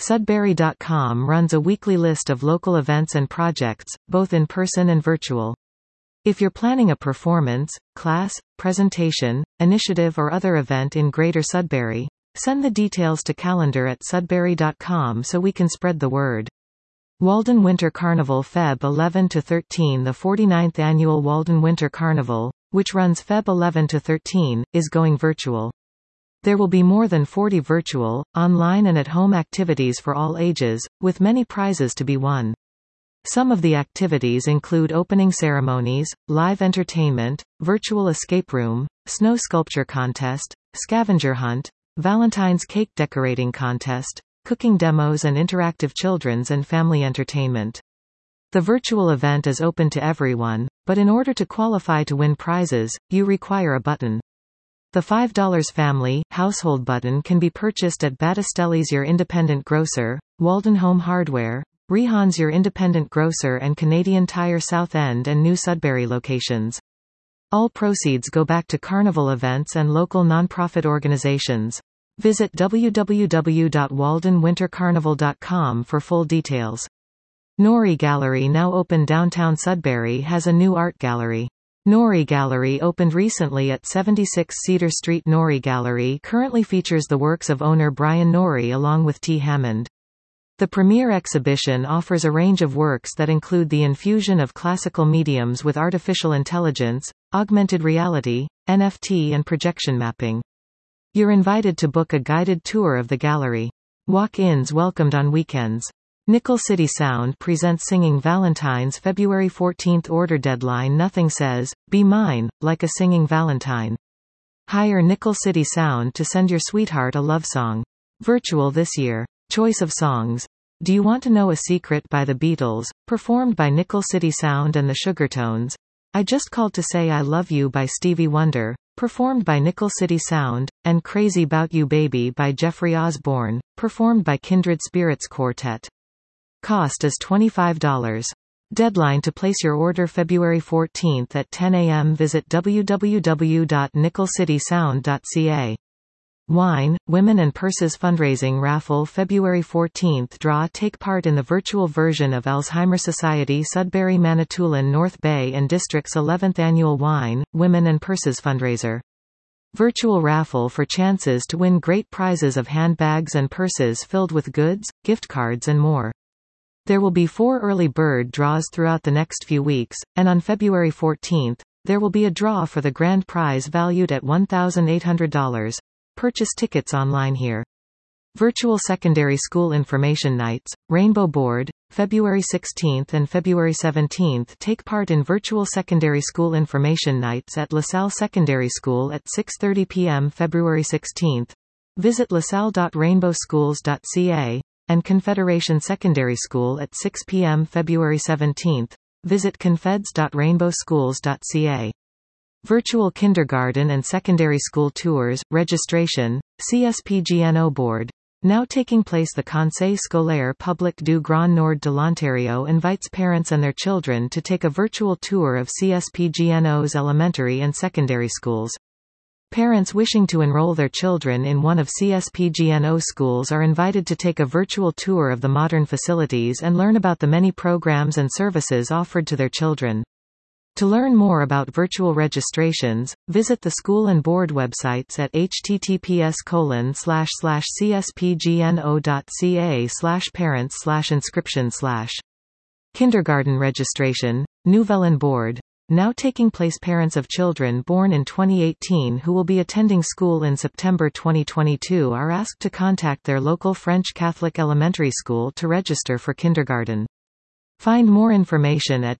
Sudbury.com runs a weekly list of local events and projects, both in person and virtual. If you're planning a performance, class, presentation, initiative or other event in Greater Sudbury, send the details to calendar@sudbury.com so we can spread the word. Walden Winter Carnival Feb 11 to 13. The 49th annual Walden Winter Carnival, which runs Feb 11 to 13, is going virtual. There will be more than 40 virtual, online and at-home activities for all ages, with many prizes to be won. Some of the activities include opening ceremonies, live entertainment, virtual escape room, snow sculpture contest, scavenger hunt, Valentine's cake decorating contest, cooking demos and interactive children's and family entertainment. The virtual event is open to everyone, but in order to qualify to win prizes, you require a button. The $5 family, household button can be purchased at Battistelli's Your Independent Grocer, Walden Home Hardware, Rehan's Your Independent Grocer and Canadian Tire South End and New Sudbury locations. All proceeds go back to carnival events and local nonprofit organizations. Visit www.waldenwintercarnival.com for full details. Nori Gallery, now open downtown Sudbury, has a new art gallery. Nori Gallery opened recently at 76 Cedar Street. Nori Gallery currently features the works of owner Brian Nori along with T. Hammond. The premier exhibition offers a range of works that include the infusion of classical mediums with artificial intelligence, augmented reality, NFT and projection mapping. You're invited to book a guided tour of the gallery. Walk-ins welcomed on weekends. Nickel City Sound presents Singing Valentine's February 14. Order deadline. Nothing says, "Be mine," like a singing Valentine. Hire Nickel City Sound to send your sweetheart a love song. Virtual this year. Choice of songs. Do You Want to Know a Secret by the Beatles, performed by Nickel City Sound and the Sugartones. I Just Called to Say I Love You by Stevie Wonder, performed by Nickel City Sound, and Crazy 'Bout You Baby by Jeffrey Osborne, performed by Kindred Spirits Quartet. Cost is $25. Deadline to place your order February 14 at 10 a.m. Visit www.nickelcitysound.ca. Wine, Women and Purses Fundraising Raffle February 14 Draw. Take part in the virtual version of Alzheimer's Society Sudbury Manitoulin North Bay and District's 11th Annual Wine, Women and Purses Fundraiser. Virtual raffle for chances to win great prizes of handbags and purses filled with goods, gift cards and more. There will be 4 early bird draws throughout the next few weeks, and on February 14, there will be a draw for the grand prize valued at $1,800. Purchase tickets online here. Virtual Secondary School Information Nights, Rainbow Board, February 16 and February 17. Take part in Virtual Secondary School Information Nights at LaSalle Secondary School at 6:30 p.m. February 16. Visit lasalle.rainbowschools.ca, and Confederation Secondary School at 6 p.m. February 17. Visit confeds.rainbowschools.ca. Virtual Kindergarten and Secondary School Tours, Registration, CSPGNO Board. Now taking place. The Conseil Scolaire Public du Grand Nord de l'Ontario invites parents and their children to take a virtual tour of CSPGNO's elementary and secondary schools. Parents wishing to enroll their children in one of CSPGNO schools are invited to take a virtual tour of the modern facilities and learn about the many programs and services offered to their children. To learn more about virtual registrations, visit the school and board websites at https://cspgno.ca/parents/inscription/. Kindergarten registration, Nouvelle Board. Now taking place. Parents of children born in 2018 who will be attending school in September 2022 are asked to contact their local French Catholic elementary school to register for kindergarten. Find more information at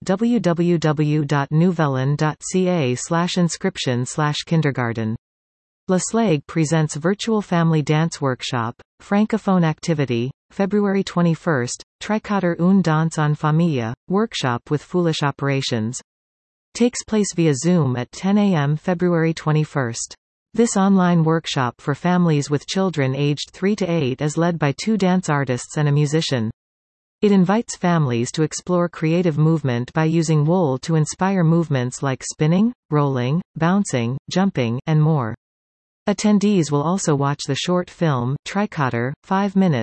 www.nouvellen.ca/inscription/kindergarten. La Slague presents Virtual Family Dance Workshop, Francophone Activity, February 21, Tricotter une danse en famille, workshop with Foolish Operations. Takes place via Zoom at 10 a.m. February 21. This online workshop for families with children aged 3 to 8 is led by 2 dance artists and a musician. It invites families to explore creative movement by using wool to inspire movements like spinning, rolling, bouncing, jumping, and more. Attendees will also watch the short film, Tricotter, 5 minutes,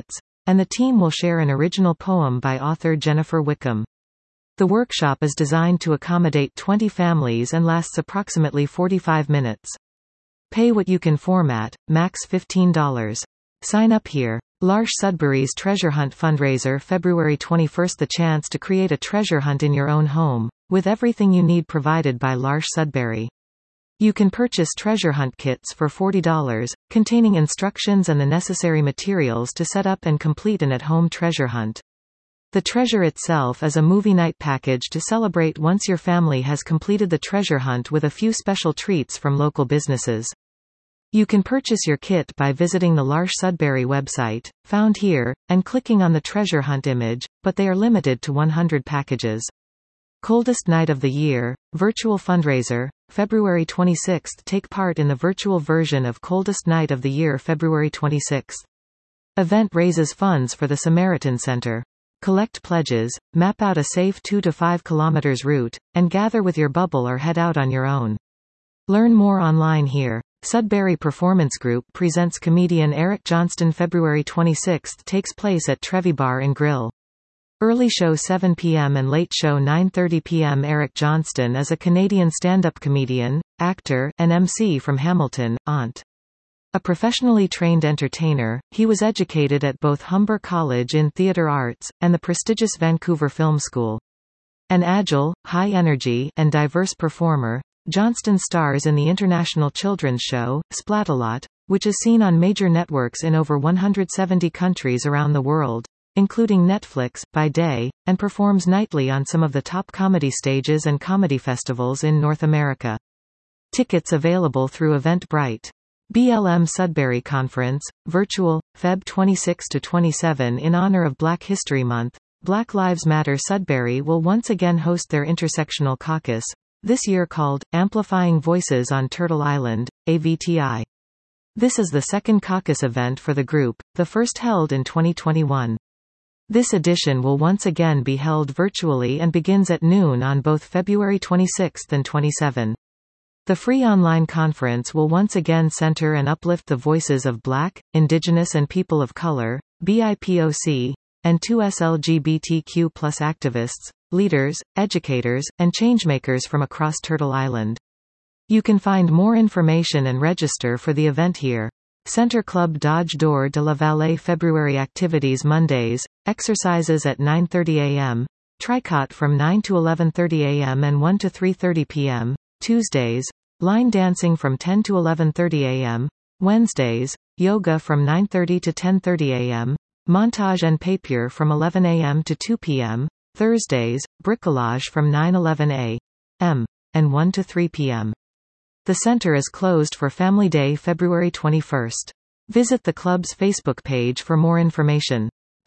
and the team will share an original poem by author Jennifer Wickham. The workshop is designed to accommodate 20 families and lasts approximately 45 minutes. Pay what you can format, max $15. Sign up here. L'Arche Sudbury's Treasure Hunt fundraiser February 21. The chance to create a treasure hunt in your own home, with everything you need provided by L'Arche Sudbury. You can purchase treasure hunt kits for $40, containing instructions and the necessary materials to set up and complete an at-home treasure hunt. The treasure itself is a movie night package to celebrate once your family has completed the treasure hunt, with a few special treats from local businesses. You can purchase your kit by visiting the L'Arche Sudbury website, found here, and clicking on the treasure hunt image, but they are limited to 100 packages. Coldest night of the year, virtual fundraiser, February 26. Take part in the virtual version of Coldest Night of the Year February 26. Event raises funds for the Samaritan Center. Collect pledges, map out a safe 2 to 5 kilometers route, and gather with your bubble or head out on your own. Learn more online here. Sudbury Performance Group presents comedian Eric Johnston February 26. Takes place at Trevi Bar and Grill. Early show 7 p.m. and late show 9:30 p.m. Eric Johnston is a Canadian stand-up comedian, actor, and MC from Hamilton, Ont. A professionally trained entertainer, he was educated at both Humber College in Theatre Arts, and the prestigious Vancouver Film School. An agile, high-energy, and diverse performer, Johnston stars in the international children's show, Splat-A-Lot, which is seen on major networks in over 170 countries around the world, including Netflix, by day, and performs nightly on some of the top comedy stages and comedy festivals in North America. Tickets available through Eventbrite. BLM Sudbury Conference, virtual, Feb 26–27. In honor of Black History Month, Black Lives Matter Sudbury will once again host their intersectional caucus, this year called, Amplifying Voices on Turtle Island, AVTI. This is the second caucus event for the group, the first held in 2021. This edition will once again be held virtually and begins at noon on both February 26 and 27. The free online conference will once again center and uplift the voices of Black, Indigenous and people of color, BIPOC, and 2S LGBTQ+ activists, leaders, educators, and changemakers from across Turtle Island. You can find more information and register for the event here. Center Club Dodge Door de la Vallée February activities Mondays, exercises at 9:30 a.m., Tricot from 9 to 11:30 a.m. and 1 to 3:30 p.m., Tuesdays, line dancing from 10 to 11:30 a.m., Wednesdays, yoga from 9:30 to 10:30 a.m., montage and papier from 11 a.m. to 2 p.m., Thursdays, bricolage from 9:11 a.m. and 1 to 3 p.m. The center is closed for Family Day February 21. Visit the club's Facebook page for more information.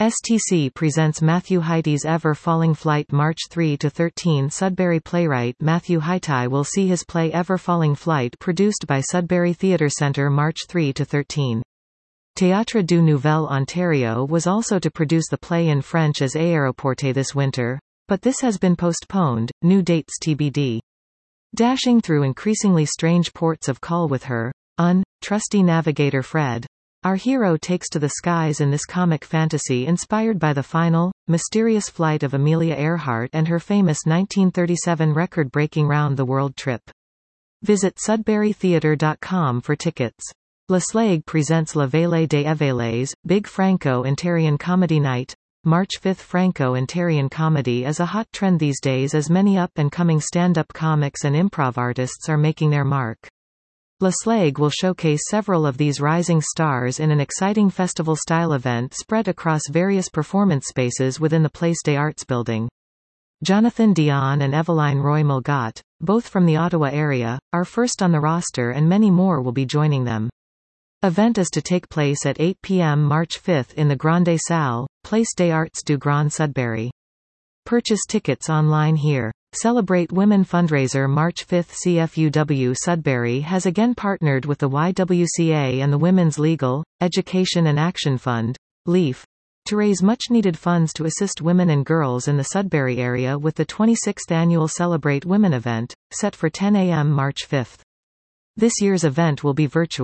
STC presents Matthew Haiti's Ever Falling Flight March 3–13. Sudbury playwright Matthew Haiti will see his play Ever Falling Flight produced by Sudbury Theatre Centre March 3–13. Théâtre du Nouvel Ontario was also to produce the play in French as Aéroporté this winter, but this has been postponed, new dates TBD. Dashing through increasingly strange ports of call with her, trusty navigator Fred, our hero takes to the skies in this comic fantasy inspired by the final, mysterious flight of Amelia Earhart and her famous 1937 record-breaking round-the-world trip. Visit sudburytheatre.com for tickets. Le Slègue presents La Vallée des Évélés, Big Franco-Ontarian Comedy Night. March 5. Franco-Ontarian comedy is a hot trend these days as many up-and-coming stand-up comics and improv artists are making their mark. Le Slègue will showcase several of these rising stars in an exciting festival-style event spread across various performance spaces within the Place des Arts building. Jonathan Dion and Eveline Roy-Mulgot, both from the Ottawa area, are first on the roster and many more will be joining them. Event is to take place at 8 p.m. March 5 in the Grande Salle, Place des Arts du Grand Sudbury. Purchase tickets online here. Celebrate Women fundraiser March 5. CFUW Sudbury has again partnered with the YWCA and the Women's Legal, Education and Action Fund, LEAF, to raise much-needed funds to assist women and girls in the Sudbury area with the 26th annual Celebrate Women event, set for 10 a.m. March 5. This year's event will be virtual.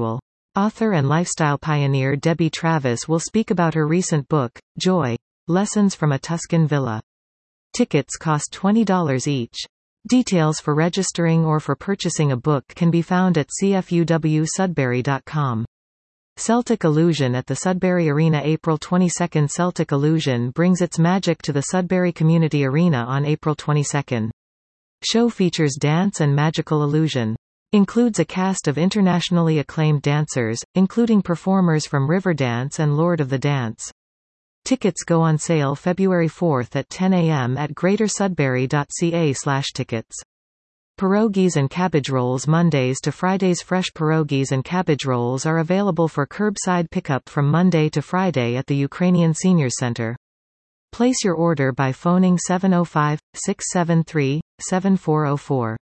Author and lifestyle pioneer Debbie Travis will speak about her recent book, Joy: Lessons from a Tuscan Villa. Tickets cost $20 each. Details for registering or for purchasing a book can be found at cfuwsudbury.com. Celtic Illusion at the Sudbury Arena April 22. Celtic Illusion brings its magic to the Sudbury Community Arena on April 22. Show features dance and magical illusion. Includes a cast of internationally acclaimed dancers, including performers from Riverdance and Lord of the Dance. Tickets go on sale February 4 at 10 a.m. at greatersudbury.ca/tickets. Pierogies and cabbage rolls Mondays to Fridays. Fresh pierogies and cabbage rolls are available for curbside pickup from Monday to Friday at the Ukrainian Senior Center. Place your order by phoning 705-673-7404.